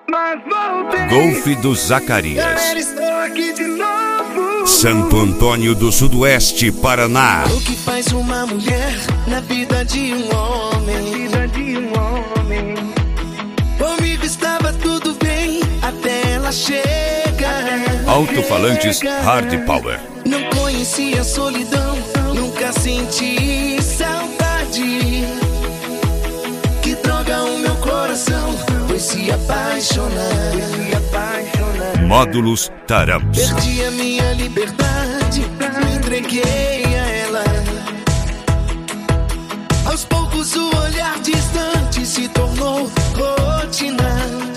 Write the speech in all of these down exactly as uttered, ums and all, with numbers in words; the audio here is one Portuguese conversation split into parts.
Golfe do Zacarias, Santo Antônio do Sudoeste, Paraná. O que faz uma mulher na vida de um homem? Comigo estava tudo bem até ela chegar. Alto-falantes Hard Power. Não conhecia solidão, nunca senti saudade. Que droga o meu coração foi se apaixonar. Módulos Taramps. Perdi a minha liberdade, me entreguei a ela. Aos poucos o olhar distante se tornou rotina.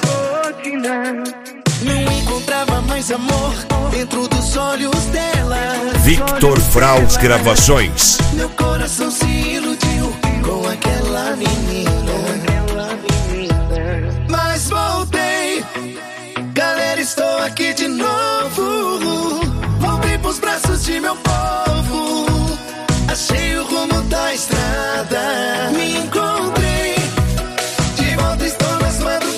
Não encontrava mais amor dentro dos olhos dela. Victor Fraus Gravações. Meu coração se iludiu com aquela menina. Mas voltei, galera, estou aqui de novo. Voltei pros braços de meu povo. Achei o rumo da estrada. Me encontrei, de volta estou nas madrugadas.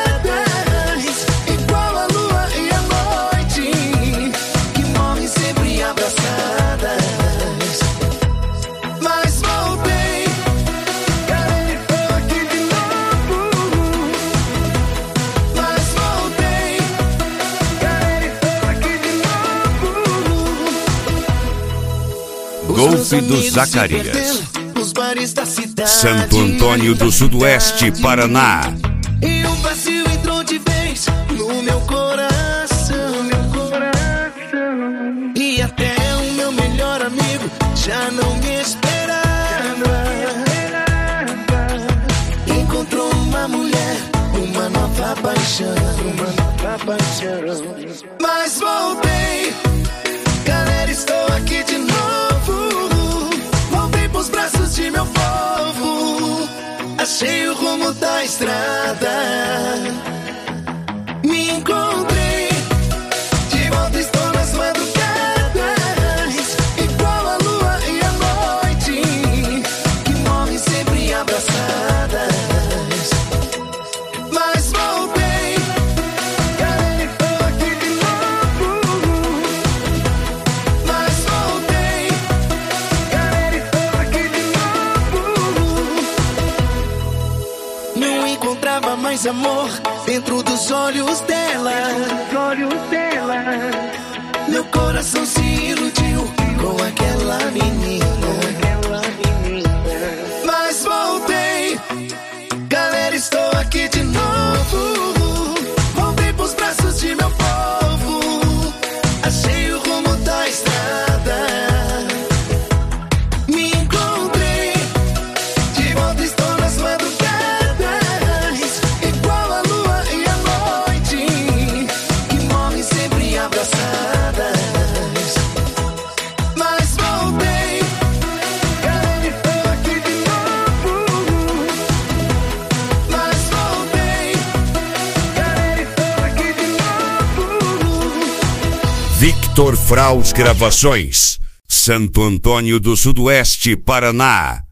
Igual a lua e a noite, que morrem sempre abraçadas. Mas voltei, galera, estou aqui de novo. Mas voltei, galera, estou aqui de novo. Golfe do Zacarias, Os bares da cidade, Santo Antônio do Sudoeste, Paraná. E o vazio entrou de vez no meu coração, meu coração. E até o meu melhor amigo já não me esperava. Encontrou uma mulher, uma nova paixão, uma nova paixão. Mas voltei, galera, estou aqui de novo. Voltei pros braços de meu povo. Achei o rumo da estrada. Me encontrei, de volta estou nas madrugadas. Igual a lua e a noite, que morrem sempre abraçadas. Mas voltei, galera, estou aqui de novo. Mas voltei, galera, estou aqui de novo. Não encontrava mais amor dentro dos olhos dela. Meu coração se iludiu com aquela menina. Mas voltei, galera, estou aqui de novo. Voltei pros braços de meu povo. Achei o rumo da estrada. Me encontrei, de volta estou nas madrugadas. Igual a lua e a noite, que morrem sempre abraçadas. Mas voltei, galera, estou aqui de novo. Mas voltei, galera, estou aqui de novo. Victor Fraus Gravações, Santo Antônio do Sudoeste, Paraná.